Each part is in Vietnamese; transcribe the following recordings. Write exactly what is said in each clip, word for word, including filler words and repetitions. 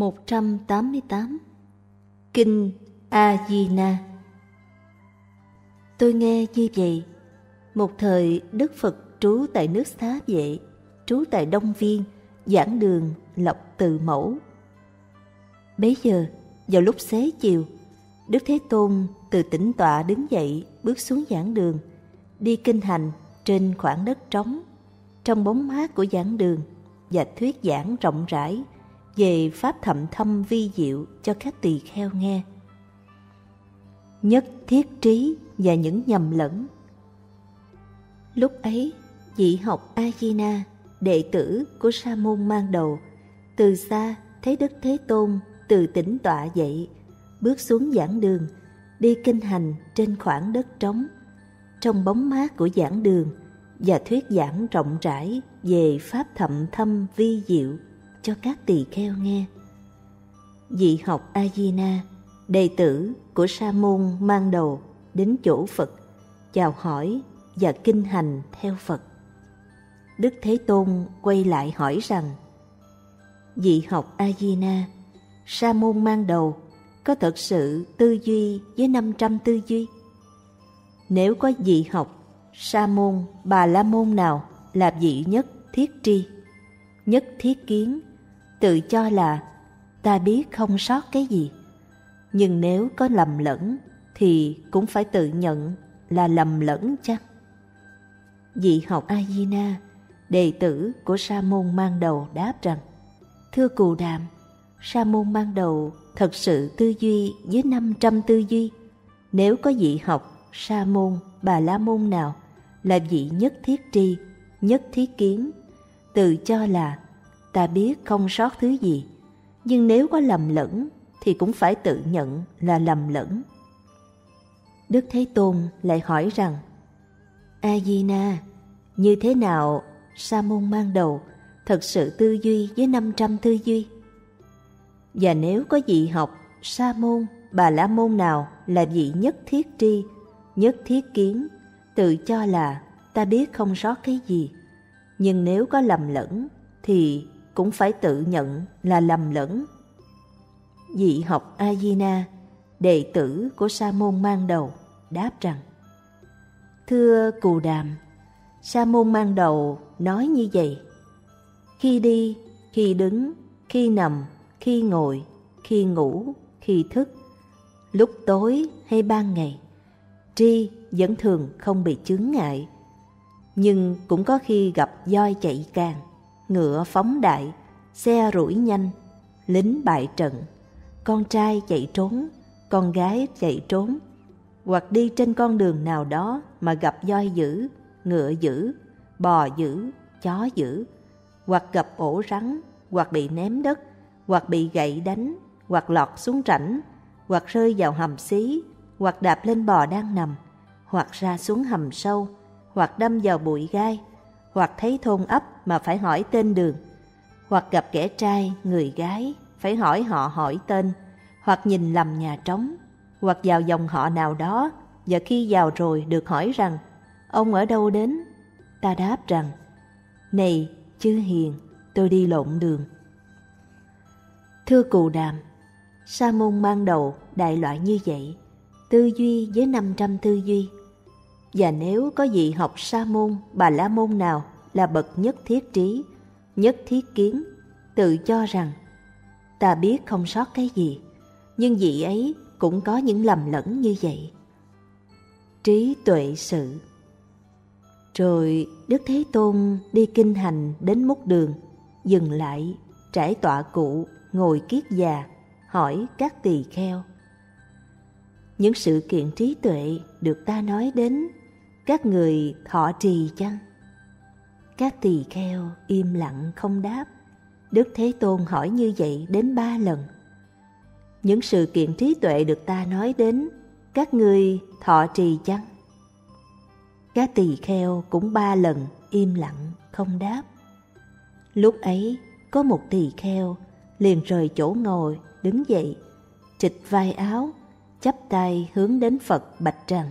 một trăm tám mươi tám. Kinh A-di-na. Tôi nghe như vậy. Một thời Đức Phật trú tại nước Xá Vệ, trú tại Đông Viên, giảng đường Lộc Từ Mẫu. Bấy giờ, vào lúc xế chiều, Đức Thế Tôn từ tĩnh tọa đứng dậy, bước xuống giảng đường, đi kinh hành trên khoảng đất trống, trong bóng mát của giảng đường, và thuyết giảng rộng rãi về pháp thậm thâm vi diệu cho các tỳ kheo nghe. Nhất thiết trí và những nhầm lẫn. Lúc ấy, vị học A-di-na, đệ tử của Sa môn Mang Đầu, từ xa thấy Đức Thế Tôn từ tĩnh tọa dậy, bước xuống giảng đường, đi kinh hành trên khoảng đất trống, trong bóng mát của giảng đường, và thuyết giảng rộng rãi về pháp thậm thâm vi diệu cho các tỳ kheo nghe. Vị học A-di-na, đệ tử của Sa môn Mang Đầu, đến chỗ Phật, chào hỏi và kinh hành theo Phật. Đức Thế Tôn quay lại hỏi rằng: vị học A-di-na, Sa môn Mang Đầu có thật sự tư duy với năm trăm tư duy? Nếu có vị học Sa môn Bà La môn nào là vị nhất thiết tri, nhất thiết kiến, tự cho là ta biết không sót cái gì, nhưng nếu có lầm lẫn thì cũng phải tự nhận là lầm lẫn chăng? Vị học A-di-na, đệ tử của Sa môn Mang Đầu đáp rằng: thưa Cù Đàm, Sa môn Mang Đầu thật sự tư duy với năm trăm tư duy. Nếu có vị học Sa môn Bà La môn nào là vị nhất thiết tri, nhất thiết kiến, tự cho là ta biết không sót thứ gì, nhưng nếu có lầm lẫn thì cũng phải tự nhận là lầm lẫn. Đức Thế Tôn lại hỏi rằng: A-di-na, như thế nào Sa môn Mang Đầu thật sự tư duy với năm trăm tư duy? Và nếu có vị học Sa môn Bà La môn nào là vị nhất thiết tri, nhất thiết kiến, tự cho là ta biết không sót cái gì, nhưng nếu có lầm lẫn thì cũng phải tự nhận là lầm lẫn. Vị học A-di-na, đệ tử của Sa môn Mang Đầu đáp rằng: thưa Cù Đàm, Sa môn Mang Đầu nói như vậy: khi đi, khi đứng, khi nằm, khi ngồi, khi ngủ, khi thức, lúc tối hay ban ngày, tri vẫn thường không bị chướng ngại. Nhưng cũng có khi gặp voi chạy càng, ngựa phóng đại, xe rủi nhanh, lính bại trận, con trai chạy trốn, con gái chạy trốn, hoặc đi trên con đường nào đó mà gặp voi dữ, ngựa dữ, bò dữ, chó dữ, hoặc gặp ổ rắn, hoặc bị ném đất, hoặc bị gậy đánh, hoặc lọt xuống rãnh, hoặc rơi vào hầm xí, hoặc đạp lên bò đang nằm, hoặc ra xuống hầm sâu, hoặc đâm vào bụi gai, hoặc thấy thôn ấp mà phải hỏi tên đường, hoặc gặp kẻ trai, người gái, phải hỏi họ hỏi tên, hoặc nhìn lầm nhà trống, hoặc vào dòng họ nào đó, và khi vào rồi được hỏi rằng: ông ở đâu đến? Ta đáp rằng: này chư hiền, tôi đi lộn đường. Thưa Cù Đàm, Sa môn Mang Đầu đại loại như vậy, tư duy với năm trăm tư duy. Và nếu có vị học Sa môn Bà La môn nào là bậc nhất thiết trí, nhất thiết kiến, tự cho rằng ta biết không sót cái gì, nhưng vị ấy cũng có những lầm lẫn như vậy. Trí tuệ sự. Rồi Đức Thế Tôn đi kinh hành đến múc đường, dừng lại, trải tọa cụ, ngồi kiết già, hỏi các tỳ kheo: những sự kiện trí tuệ được ta nói đến, các người thọ trì chăng? Các tỳ kheo im lặng không đáp. Đức Thế Tôn hỏi như vậy đến ba lần. Những sự kiện trí tuệ được ta nói đến, các người thọ trì chăng? Các tỳ kheo cũng ba lần im lặng không đáp. Lúc ấy có một tỳ kheo liền rời chỗ ngồi đứng dậy, trịch vai áo, chắp tay hướng đến Phật bạch rằng: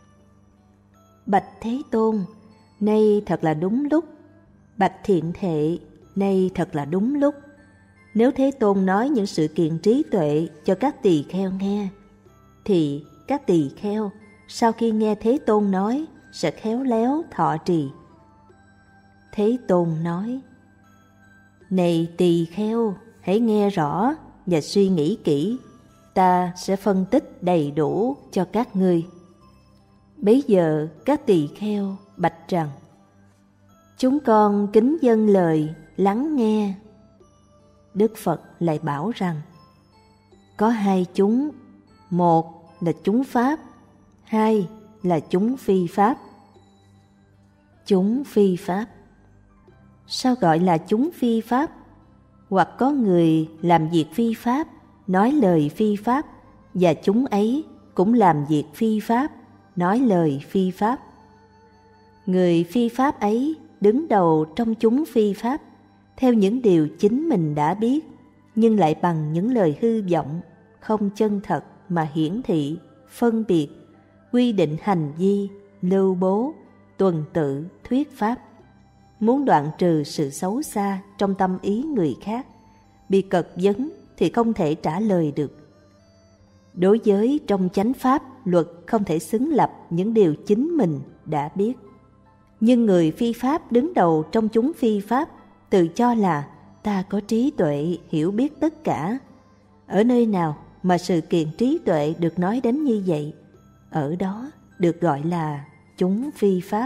bạch Thế Tôn, nay thật là đúng lúc. Bạch Thiện Thệ, nay thật là đúng lúc. Nếu Thế Tôn nói những sự kiện trí tuệ cho các tỳ kheo nghe, thì các tỳ kheo sau khi nghe Thế Tôn nói sẽ khéo léo thọ trì. Thế Tôn nói: Này tỳ kheo, hãy nghe rõ và suy nghĩ kỹ, ta sẽ phân tích đầy đủ cho các ngươi. Bấy giờ các tỳ kheo bạch rằng: Chúng con kính dâng lời lắng nghe. Đức Phật lại bảo rằng: Có hai chúng, một là chúng Pháp, hai là chúng phi Pháp. Chúng phi Pháp. Sao gọi là chúng phi Pháp? Hoặc có người làm việc phi Pháp, nói lời phi Pháp, và chúng ấy cũng làm việc phi Pháp, nói lời phi Pháp. Người phi Pháp ấy đứng đầu trong chúng phi Pháp, theo những điều chính mình đã biết, nhưng lại bằng những lời hư vọng, không chân thật mà hiển thị, phân biệt, quy định hành vi, lưu bố, tuần tự, thuyết Pháp, muốn đoạn trừ sự xấu xa trong tâm ý người khác, bị cật vấn thì không thể trả lời được. Đối với trong chánh Pháp, luật không thể xứng lập những điều chính mình đã biết. Nhưng người phi Pháp đứng đầu trong chúng phi Pháp tự cho là ta có trí tuệ hiểu biết tất cả. Ở nơi nào mà sự kiện trí tuệ được nói đến như vậy, ở đó được gọi là chúng phi Pháp.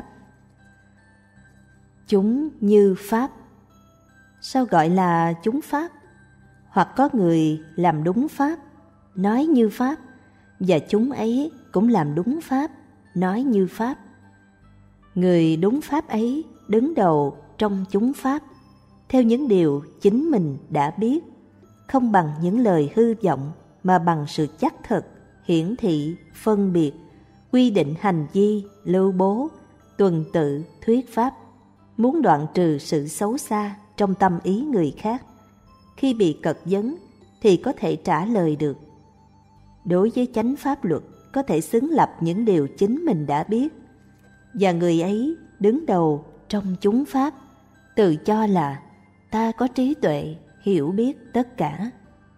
Chúng như Pháp. Sao gọi là chúng Pháp? Hoặc có người làm đúng Pháp, nói như Pháp, và chúng ấy cũng làm đúng Pháp, nói như Pháp. Người đúng Pháp ấy đứng đầu trong chúng Pháp, theo những điều chính mình đã biết, không bằng những lời hư vọng mà bằng sự chắc thật, hiển thị, phân biệt, quy định hành vi, lưu bố, tuần tự, thuyết Pháp, muốn đoạn trừ sự xấu xa trong tâm ý người khác. Khi bị cật vấn thì có thể trả lời được. Đối với chánh pháp luật có thể xứng lập những điều chính mình đã biết, và người ấy đứng đầu trong chúng Pháp, tự cho là ta có trí tuệ, hiểu biết tất cả.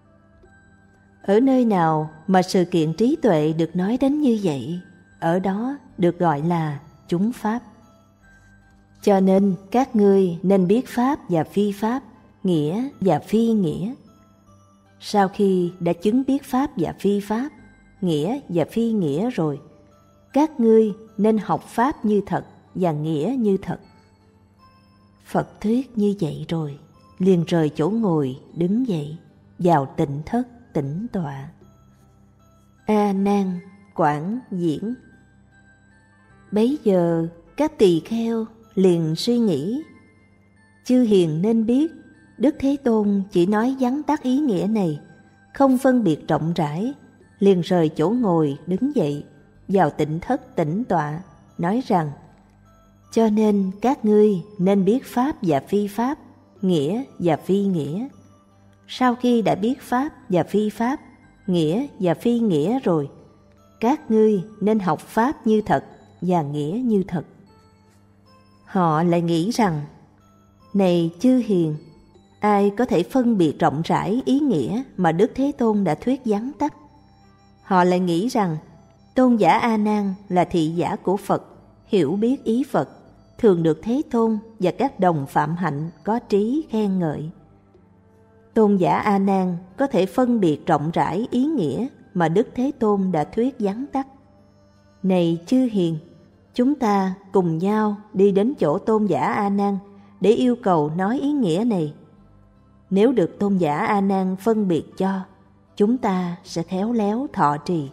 Ở nơi nào mà sự kiện trí tuệ được nói đến như vậy, ở đó được gọi là chúng Pháp. Cho nên các ngươi nên biết Pháp và phi Pháp, nghĩa và phi nghĩa. Sau khi đã chứng biết Pháp và phi Pháp, nghĩa và phi nghĩa rồi, các ngươi nên học Pháp như thật và nghĩa như thật. Phật thuyết như vậy rồi, liền rời chỗ ngồi đứng dậy, vào tịnh thất tĩnh tọa. A Nan quảng diễn. Bấy giờ các tỳ kheo liền suy nghĩ: chư hiền nên biết, Đức Thế Tôn chỉ nói vắn tắt ý nghĩa này, không phân biệt rộng rãi, liền rời chỗ ngồi đứng dậy, vào tịnh thất tĩnh tọa, nói rằng: cho nên các ngươi nên biết Pháp và phi Pháp, nghĩa và phi nghĩa. Sau khi đã biết Pháp và phi Pháp, nghĩa và phi nghĩa rồi, các ngươi nên học Pháp như thật và nghĩa như thật. Họ lại nghĩ rằng: này chư hiền, ai có thể phân biệt rộng rãi ý nghĩa mà Đức Thế Tôn đã thuyết vắn tắt? Họ lại nghĩ rằng Tôn giả A Nan là thị giả của Phật, hiểu biết ý Phật, thường được Thế Tôn và các đồng phạm hạnh có trí khen ngợi. Tôn giả A Nan có thể phân biệt rộng rãi ý nghĩa mà Đức Thế Tôn đã thuyết vắn tắt. Này chư hiền, chúng ta cùng nhau đi đến chỗ Tôn giả A Nan để yêu cầu nói ý nghĩa này. Nếu được Tôn giả A Nan phân biệt cho, chúng ta sẽ khéo léo thọ trì.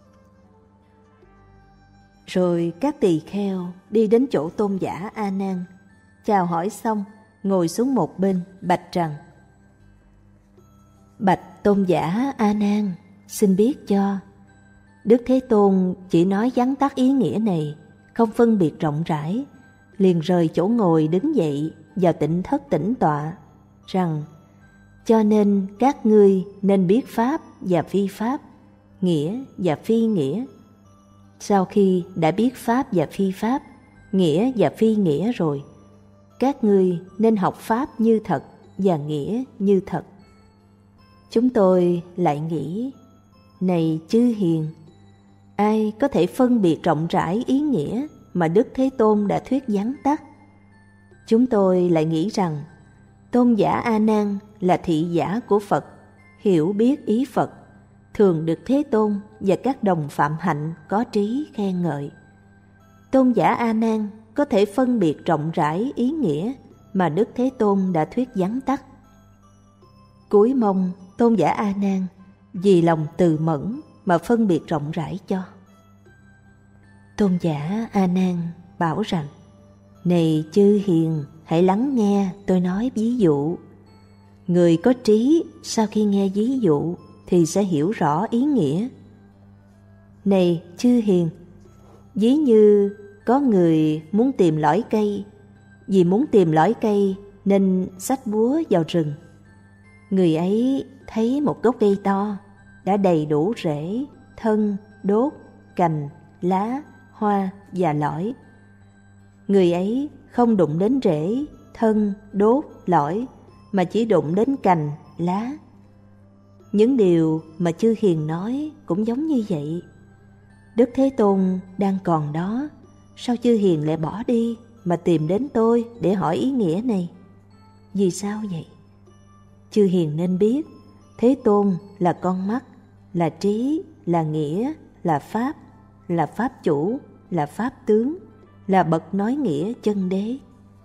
Rồi các tỳ kheo đi đến chỗ Tôn giả A Nan, chào hỏi xong, ngồi xuống một bên bạch rằng: bạch Tôn giả A Nan, xin biết cho, Đức Thế Tôn chỉ nói vắn tắt ý nghĩa này, không phân biệt rộng rãi, liền rời chỗ ngồi đứng dậy, vào tịnh thất tĩnh tọa, rằng: cho nên các ngươi nên biết Pháp và phi Pháp, nghĩa và phi nghĩa. Sau khi đã biết Pháp và phi Pháp, nghĩa và phi nghĩa rồi, các ngươi nên học Pháp như thật và nghĩa như thật. Chúng tôi lại nghĩ, này chư hiền, ai có thể phân biệt rộng rãi ý nghĩa mà Đức Thế Tôn đã thuyết vắn tắt? Chúng tôi lại nghĩ rằng tôn giả A Nan là thị giả của Phật, hiểu biết ý Phật, thường được Thế Tôn và các đồng phạm hạnh có trí khen ngợi. Tôn giả A Nan có thể phân biệt rộng rãi ý nghĩa mà Đức Thế Tôn đã thuyết vắn tắt. Cúi mong tôn giả A Nan vì lòng từ mẫn mà phân biệt rộng rãi cho. Tôn giả A Nan bảo rằng, này chư hiền, hãy lắng nghe tôi nói ví dụ. Người có trí sau khi nghe ví dụ thì sẽ hiểu rõ ý nghĩa. Này chư hiền, ví như có người muốn tìm lõi cây, vì muốn tìm lõi cây nên xách búa vào rừng. Người ấy thấy một gốc cây to, đã đầy đủ rễ, thân, đốt, cành, lá, hoa và lõi. Người ấy không đụng đến rễ, thân, đốt, lõi, mà chỉ đụng đến cành, lá. Những điều mà chư hiền nói cũng giống như vậy. Đức Thế Tôn đang còn đó, sao chư hiền lại bỏ đi mà tìm đến tôi để hỏi ý nghĩa này? Vì sao vậy? Chư hiền nên biết, Thế Tôn là con mắt, là trí, là nghĩa, là pháp, là pháp chủ, là pháp tướng, là bậc nói nghĩa chân đế.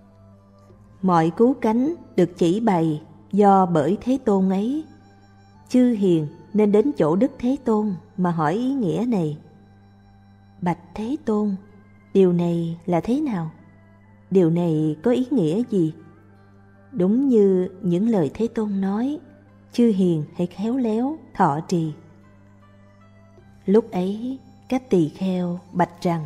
Mọi cứu cánh được chỉ bày do bởi Thế Tôn ấy. Chư hiền nên đến chỗ Đức Thế Tôn mà hỏi ý nghĩa này. Bạch Thế Tôn, điều này là thế nào? Điều này có ý nghĩa gì? Đúng như những lời Thế Tôn nói, chư hiền hãy khéo léo thọ trì. Lúc ấy, các tỳ kheo bạch rằng,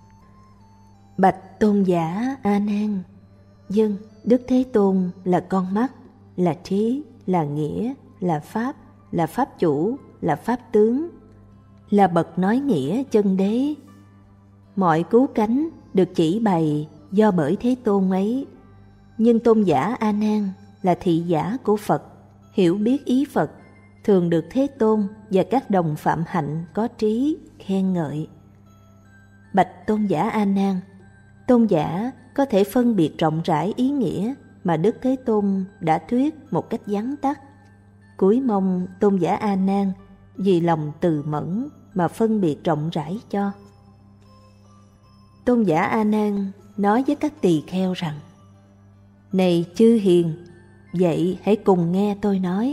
bạch tôn giả A Nan, vâng, Đức Thế Tôn là con mắt, là trí, là nghĩa, là pháp, là pháp chủ, là pháp tướng, là bậc nói nghĩa chân đế. Mọi cứu cánh được chỉ bày do bởi Thế Tôn ấy. Nhưng tôn giả A Nan là thị giả của Phật, hiểu biết ý Phật, thường được Thế Tôn và các đồng phạm hạnh có trí khen ngợi. Bạch tôn giả A Nan, tôn giả có thể phân biệt rộng rãi ý nghĩa mà Đức Thế Tôn đã thuyết một cách vắn tắt. Cúi mong tôn giả A Nan vì lòng từ mẫn mà phân biệt rộng rãi cho. Tôn giả A Nan nói với các tỳ kheo rằng, này chư hiền, vậy hãy cùng nghe tôi nói.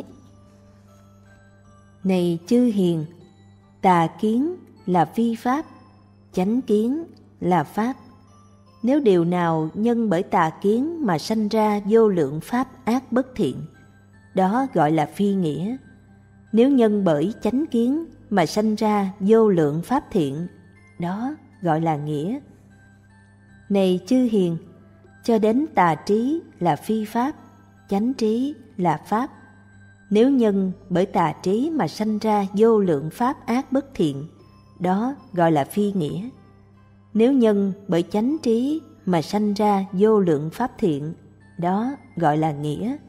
Này chư hiền, tà kiến là phi pháp, chánh kiến là pháp. Nếu điều nào nhân bởi tà kiến mà sanh ra vô lượng pháp ác bất thiện, đó gọi là phi nghĩa. Nếu nhân bởi chánh kiến mà sanh ra vô lượng pháp thiện, đó gọi là nghĩa. Này chư hiền, cho đến tà trí là phi pháp, chánh trí là pháp. Nếu nhân bởi tà trí mà sanh ra vô lượng pháp ác bất thiện, đó gọi là phi nghĩa. Nếu nhân bởi chánh trí mà sanh ra vô lượng pháp thiện, đó gọi là nghĩa.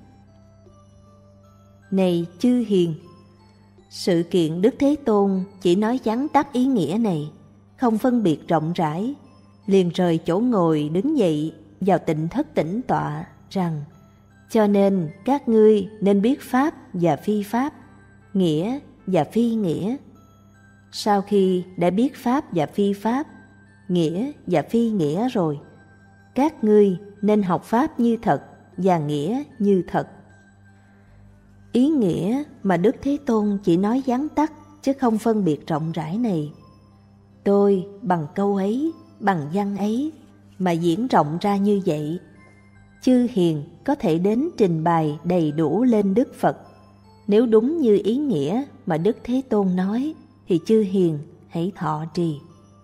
Này chư hiền, sự kiện Đức Thế Tôn chỉ nói vắn tắt ý nghĩa này, không phân biệt rộng rãi, liền rời chỗ ngồi đứng dậy vào tịnh thất tĩnh tọa rằng, cho nên các ngươi nên biết pháp và phi pháp, nghĩa và phi nghĩa. Sau khi đã biết pháp và phi pháp, nghĩa và phi nghĩa rồi, các ngươi nên học pháp như thật và nghĩa như thật. Ý nghĩa mà Đức Thế Tôn chỉ nói vắn tắt chứ không phân biệt rộng rãi này, tôi bằng câu ấy, bằng văn ấy mà diễn rộng ra như vậy, chư hiền có thể đến trình bày đầy đủ lên Đức Phật. Nếu đúng như ý nghĩa mà Đức Thế Tôn nói thì chư hiền hãy thọ trì.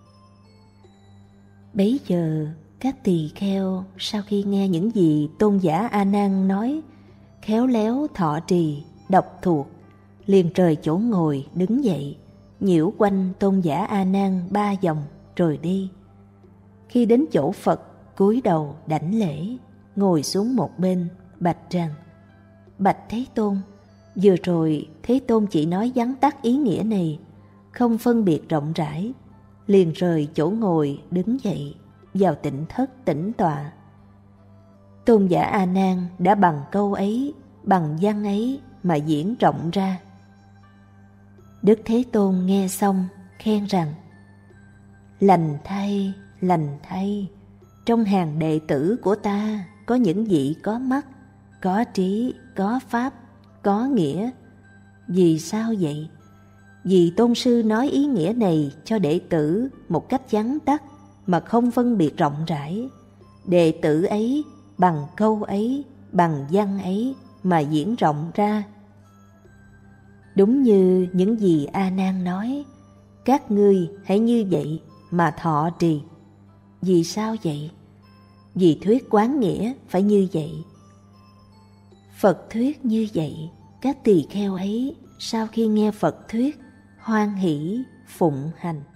Bấy giờ các tỳ kheo sau khi nghe những gì tôn giả A Nan nói, khéo léo thọ trì, đọc thuộc, liền rời chỗ ngồi đứng dậy, nhiễu quanh tôn giả A Nan ba vòng rồi đi. Khi đến chỗ Phật, cúi đầu đảnh lễ, ngồi xuống một bên, bạch rằng, bạch Thế Tôn, Vừa rồi Thế Tôn chỉ nói vắn tắt ý nghĩa này, không phân biệt rộng rãi, liền rời chỗ ngồi đứng dậy, vào tịnh thất tĩnh tọa. Tôn giả A Nan đã bằng câu ấy, bằng văn ấy mà diễn rộng ra. Đức Thế Tôn nghe xong khen rằng: lành thay, lành thay, trong hàng đệ tử của ta có những vị có mắt, có trí, có pháp, có nghĩa. Vì sao vậy? Vì tôn sư nói ý nghĩa này cho đệ tử một cách vắn tắt mà không phân biệt rộng rãi. Đệ tử ấy bằng câu ấy, bằng văn ấy mà diễn rộng ra. Đúng như những gì A Nan nói, các ngươi hãy như vậy mà thọ trì. Vì sao vậy? Vì thuyết quán nghĩa phải như vậy. Phật thuyết như vậy, các tỳ kheo ấy sau khi nghe Phật thuyết hoan hỷ phụng hành.